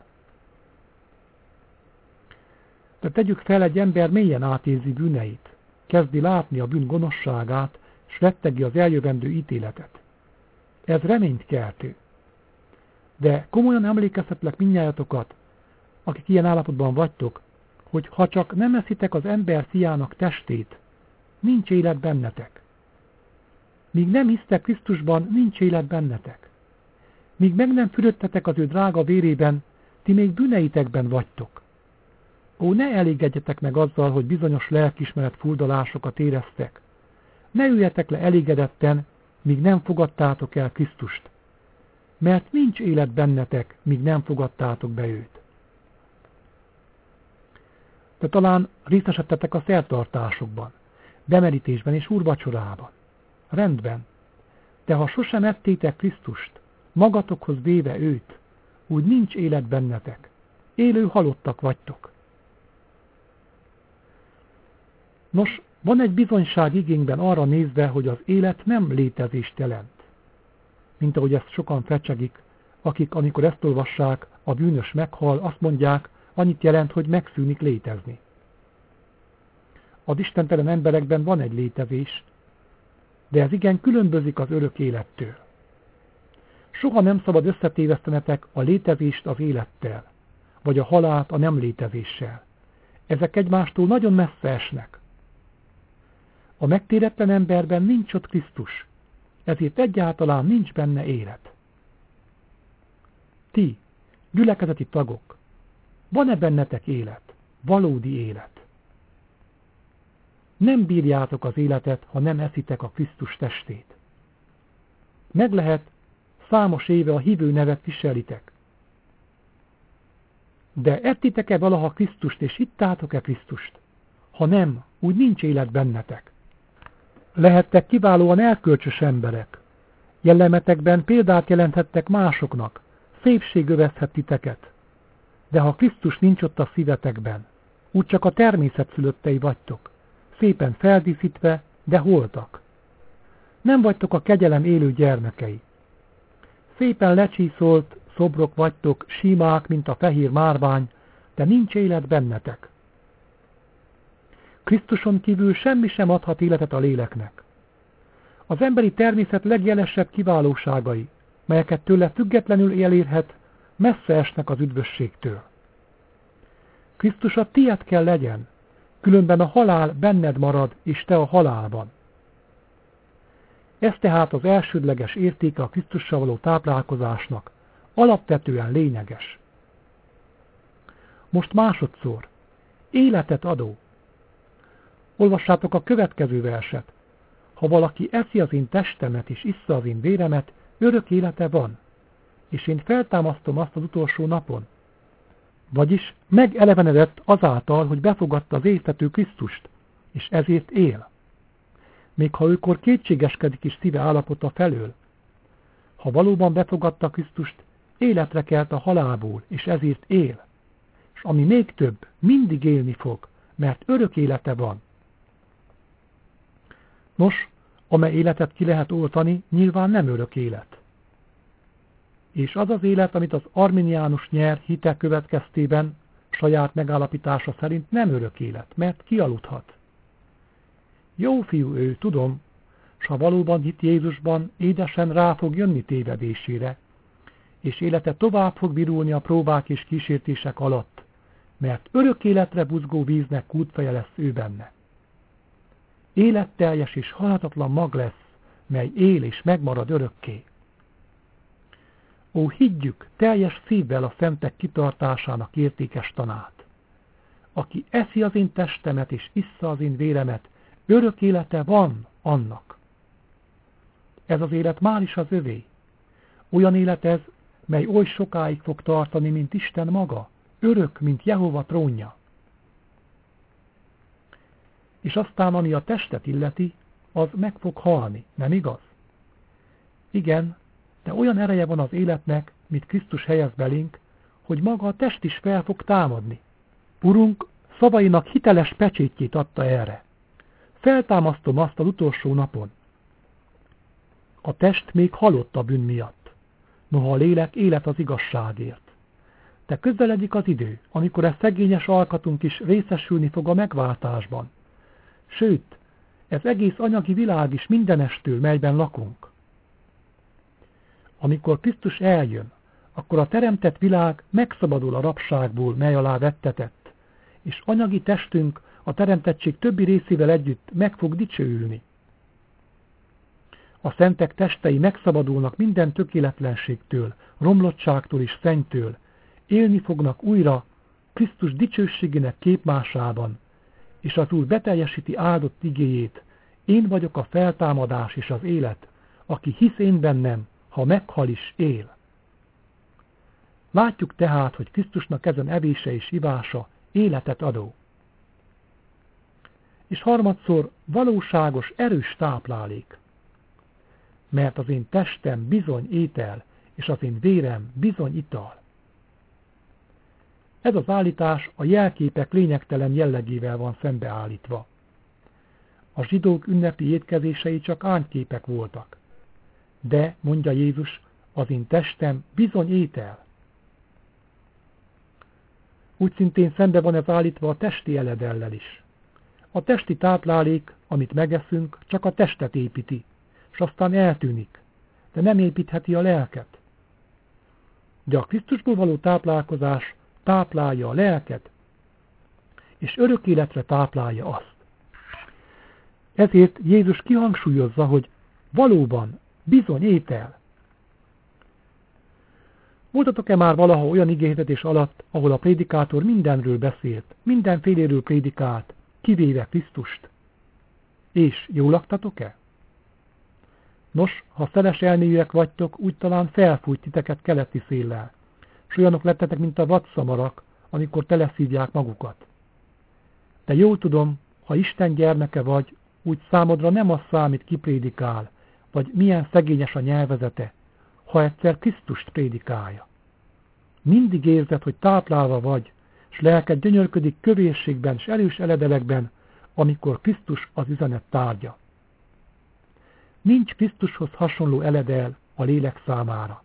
De tegyük fel, egy ember mélyen átézi bűneit, kezdi látni a bűn gonoszságát, s rettegi az eljövendő ítéletet. Ez reményt keltő. De komolyan emlékeztetlek mindnyájatokat, akik ilyen állapotban vagytok, hogy ha csak nem eszitek az ember fiának testét, nincs élet bennetek. Míg nem hisztek Krisztusban, nincs élet bennetek. Míg meg nem fürödtetek az ő drága vérében, ti még bűneitekben vagytok. Ó, ne elégedjetek meg azzal, hogy bizonyos lelkiismeret furdalásokat éreztek. Ne üljetek le elégedetten, míg nem fogadtátok el Krisztust. Mert nincs élet bennetek, míg nem fogadtátok be őt. De talán részesedtetek a szertartásokban, bemerítésben és úrvacsorában. Rendben, de ha sosem ettétek Krisztust, magatokhoz véve őt, úgy nincs élet bennetek, élő halottak vagytok. Nos, van egy bizonyság igényben arra nézve, hogy az élet nem létezést jelent. Mint ahogy ezt sokan fecsegik, akik, amikor ezt olvassák, a bűnös meghal, azt mondják, annyit jelent, hogy megszűnik létezni. Az istentelen emberekben van egy létezés, de ez igen különbözik az örök élettől. Soha nem szabad összetévesztenetek a létezést az élettel, vagy a halált a nem létezéssel. Ezek egymástól nagyon messze esnek. A megtéretlen emberben nincs ott Krisztus, ezért egyáltalán nincs benne élet. Ti, gyülekezeti tagok, van-e bennetek élet, valódi élet? Nem bírjátok az életet, ha nem eszitek a Krisztus testét. Meg lehet, számos éve a hívő nevet viselitek. De ettitek-e valaha Krisztust, és ittátok-e Krisztust? Ha nem, úgy nincs élet bennetek. Lehettek kiválóan erkölcsös emberek. Jellemetekben példát jelenthettek másoknak, szépség övezhet titeket. De ha Krisztus nincs ott a szívetekben, úgy csak a természet szülöttei vagytok, szépen feldíszítve, de holtak. Nem vagytok a kegyelem élő gyermekei. Szépen lecsíszolt szobrok vagytok, simák, mint a fehér márvány, de nincs élet bennetek. Krisztuson kívül semmi sem adhat életet a léleknek. Az emberi természet legjelesebb kiválóságai, melyeket tőle függetlenül elérhet, messze esnek az üdvösségtől. Krisztus a tiéd kell legyen, különben a halál benned marad, és te a halálban. Ez tehát az elsődleges értéke a Krisztussal való táplálkozásnak, alapvetően lényeges. Most másodszor, életet adó. Olvassátok a következő verset. Ha valaki eszi az én testemet és issza az én véremet, örök élete van, és én feltámasztom azt az utolsó napon. Vagyis megelevenedett azáltal, hogy befogadta az éhtető Krisztust, és ezért él. Még ha őkor kétségeskedik is szíve állapota felől. Ha valóban befogadta Krisztust, életre kelt a halálból, és ezért él. És ami még több, mindig élni fog, mert örök élete van. Nos, amely életet ki lehet oltani, nyilván nem örök élet. És az az élet, amit az arminiánus nyer hite következtében, saját megállapítása szerint nem örök élet, mert kialudhat. Jó fiú ő, tudom, s ha valóban hit Jézusban, édesen rá fog jönni tévedésére, és élete tovább fog virulni a próbák és kísértések alatt, mert örök életre buzgó víznek kútfeje lesz ő benne. Életteljes és halhatatlan mag lesz, mely él és megmarad örökké. Ó, higgyük teljes szívvel a szentek kitartásának értékes tanát. Aki eszi az én testemet és issza az én véremet, örök élete van annak. Ez az élet már is az övé. Olyan élet ez, mely oly sokáig fog tartani, mint Isten maga, örök, mint Jehova trónja. És aztán, ami a testet illeti, az meg fog halni, nem igaz? Igen, de olyan ereje van az életnek, mint Krisztus helyez belénk, hogy maga a test is fel fog támadni. Urunk szavainak hiteles pecsétjét adta erre. Feltámasztom azt az utolsó napon. A test még halott a bűn miatt, noha a lélek élet az igazságért. De közeledik az idő, amikor ez szegényes alkatunk is részesülni fog a megváltásban. Sőt, ez egész anyagi világ is mindenestől, melyben lakunk. Amikor Krisztus eljön, akkor a teremtett világ megszabadul a rabságból, mely alá vettetett, és anyagi testünk a teremtettség többi részével együtt meg fog dicsőülni. A szentek testei megszabadulnak minden tökéletlenségtől, romlottságtól és szennytől, élni fognak újra Krisztus dicsőségének képmásában, és az Úr beteljesíti áldott igéjét, én vagyok a feltámadás és az élet, aki hisz én bennem, ha meghal is él. Látjuk tehát, hogy Krisztusnak ezen evése és ivása életet adó. És harmadszor valóságos, erős táplálék. Mert az én testem bizony étel, és az én vérem bizony ital. Ez az állítás a jelképek lényegtelen jellegével van szembeállítva. A zsidók ünnepi étkezései csak ányképek voltak. De, mondja Jézus, az én testem bizony étel. Úgy szintén szembe van ez állítva a testi eledellel is. A testi táplálék, amit megeszünk, csak a testet építi, és aztán eltűnik, de nem építheti a lelket. De a Krisztusból való táplálkozás táplálja a lelket, és örök életre táplálja azt. Ezért Jézus kihangsúlyozza, hogy valóban bizony étel. Voltatok-e már valaha olyan igéhirdetés alatt, ahol a prédikátor mindenről beszélt, mindenféléről prédikált, kivéve Krisztust? És jól laktatok-e? Nos, ha szeles elmélyűek vagytok, úgy talán felfújt titeket keleti széllel, s olyanok lettetek, mint a vadszamarak, amikor teleszívják magukat. De jól tudom, ha Isten gyermeke vagy, úgy számodra nem az számít, ki prédikál, vagy milyen szegényes a nyelvezete, ha egyszer Krisztust prédikálja. Mindig érzed, hogy táplálva vagy, s lelked gyönyörködik kövérségben s erős eledelekben, amikor Krisztus az üzenet tárgya. Nincs Krisztushoz hasonló eledel a lélek számára.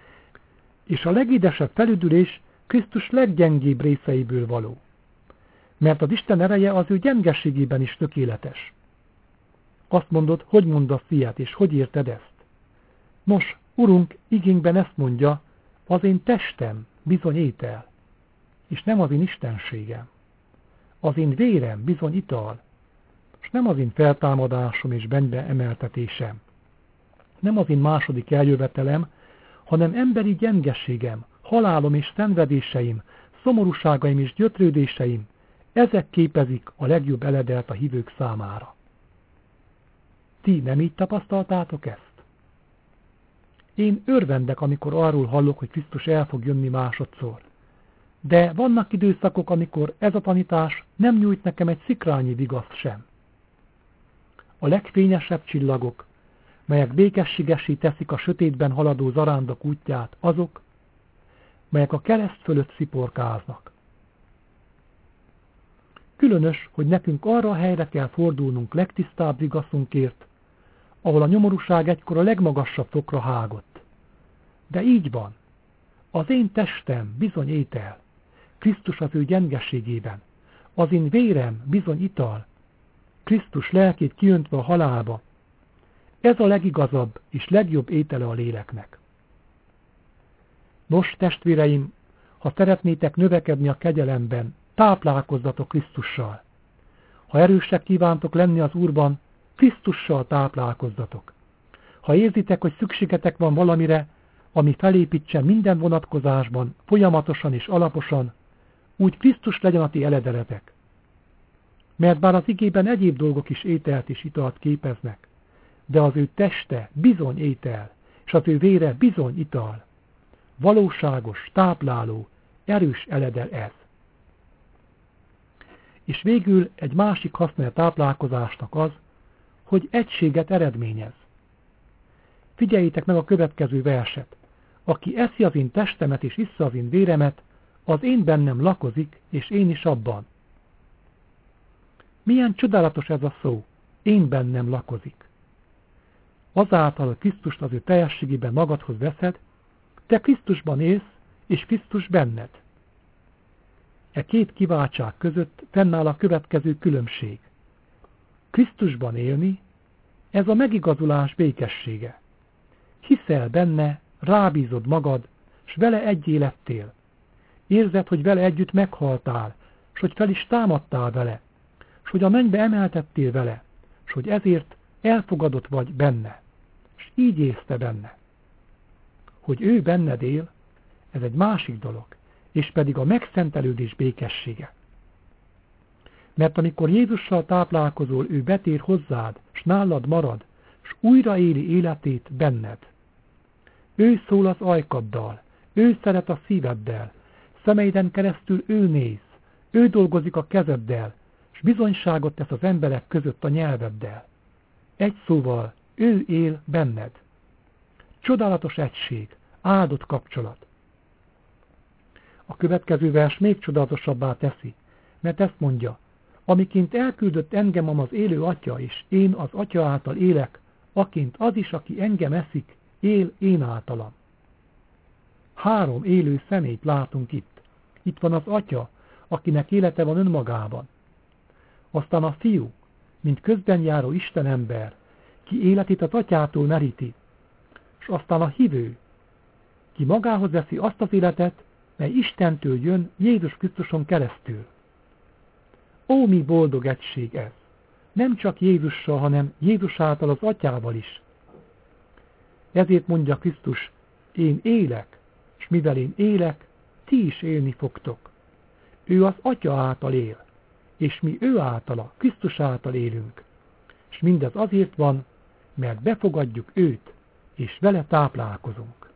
És a legédesebb felüdülés Krisztus leggyengébb részeiből való. mert az Isten ereje az ő gyengességében is tökéletes. Azt mondod, hogy mondasz ilyet, és hogy érted ezt? Nos, Urunk igénkben ezt mondja, az én testem bizony étel, és nem az én istenségem. Az én vérem bizony ital, és nem az én feltámadásom és benbe emeltetésem. Nem az én második eljövetelem, hanem emberi gyengességem, halálom és szenvedéseim, szomorúságaim és gyötrődéseim, ezek képezik a legjobb eledelt a hívők számára. Ti nem így tapasztaltátok ezt? Én örvendek, amikor arról hallok, hogy Krisztus el fog jönni másodszor. De vannak időszakok, amikor ez a tanítás nem nyújt nekem egy szikrányi vigaszt sem. A legfényesebb csillagok, melyek békességesé teszik a sötétben haladó zarándok útját, azok, melyek a kereszt fölött sziporkáznak. Különös, hogy nekünk arra a helyre kell fordulnunk legtisztább vigaszunkért, ahol a nyomorúság egykor a legmagasabb fokra hágott. De így van. Az én testem bizony étel, Krisztus az ő gyengeségében. Az én vérem bizony ital, Krisztus lelkét kiöntve a halálba. Ez a legigazabb és legjobb étele a léleknek. Nos, testvéreim, ha szeretnétek növekedni a kegyelemben, táplálkozzatok Krisztussal. Ha erősek kívántok lenni az Úrban, Krisztussal táplálkozzatok. Ha érzitek, hogy szükségetek van valamire, ami felépítsen minden vonatkozásban, folyamatosan és alaposan, úgy Krisztus legyen a ti eledeletek. Mert bár az igében egyéb dolgok is ételt és italt képeznek, de az ő teste bizony étel, és az ő vére bizony ital. Valóságos, tápláló, erős eledel ez. És végül egy másik haszna a táplálkozásnak az, hogy egységet eredményez. Figyeljétek meg a következő verset. Aki eszi az én testemet és issza az én véremet, az én bennem lakozik, és én is abban. Milyen csodálatos ez a szó, én bennem lakozik. Azáltal, hogy Krisztust az ő teljességében magadhoz veszed, te Krisztusban élsz, és Krisztus benned. E két kiváltság között fennáll a következő különbség. Krisztusban élni, ez a megigazulás békessége. Hiszel benne, rábízod magad, s vele egyé lettél. Érzed, hogy vele együtt meghaltál, s hogy fel is támadtál vele, s hogy a mennybe emeltettél vele, s hogy ezért elfogadott vagy benne, s így élsz te benne. Hogy ő benned él, ez egy másik dolog, és pedig a megszentelődés békessége. Mert amikor Jézussal táplálkozol, ő betér hozzád, s nálad marad, s újra éli életét benned. Ő szól az ajkaddal, ő szeret a szíveddel, szemeiden keresztül ő néz, ő dolgozik a kezeddel, s bizonyságot tesz az emberek között a nyelveddel. Egy szóval, ő él benned. Csodálatos egység, áldott kapcsolat. A következő vers még csodálatosabbá teszi, mert ezt mondja, amiként elküldött engem az élő Atya, és én az Atya által élek, aként az is, aki engem eszik, él én általam. Három élő személyt látunk itt. Itt van az Atya, akinek élete van önmagában. Aztán a Fiú, mint közben járó Istenember, ki életét az Atyától meríti, és aztán a hívő, ki magához veszi azt az életet, mely Istentől jön Jézus Krisztuson keresztül. Ó, mi boldog egység ez! Nem csak Jézussal, hanem Jézus által az Atyával is. Ezért mondja Krisztus, én élek, és mivel én élek, ti is élni fogtok. Ő az Atya által él, és mi ő általa, Krisztus által élünk. És mindez azért van, mert befogadjuk őt, és vele táplálkozunk.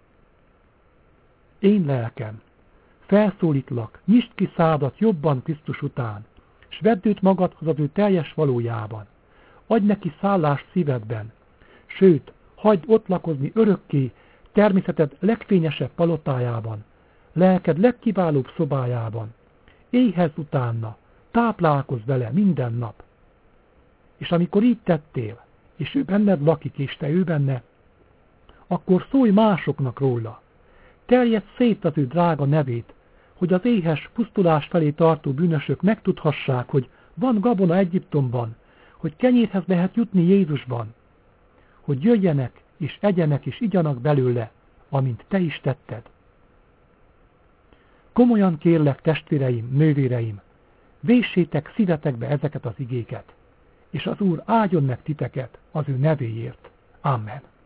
Én lelkem, felszólítlak, nyisd ki szádat jobban Krisztus után, s vedd őt magadhoz az ő teljes valójában. Adj neki szállást szívedben, sőt, hagyd ott lakozni örökké természeted legfényesebb palotájában, lelked legkiválóbb szobájában. Éhezz utána, táplálkozz vele minden nap. És amikor így tettél, és ő benned lakik, és te ő benne, akkor szólj másoknak róla. Terjedj szét az ő drága nevét, hogy az éhes pusztulás felé tartó bűnösök megtudhassák, hogy van gabona Egyiptomban, hogy kenyérhez lehet jutni Jézusban, hogy jöjjenek és egyenek és igyanak belőle, amint te is tetted. Komolyan kérlek, testvéreim, nővéreim, véssétek szívetekbe ezeket az igéket, és az Úr áldjon meg titeket az ő nevéért. Amen.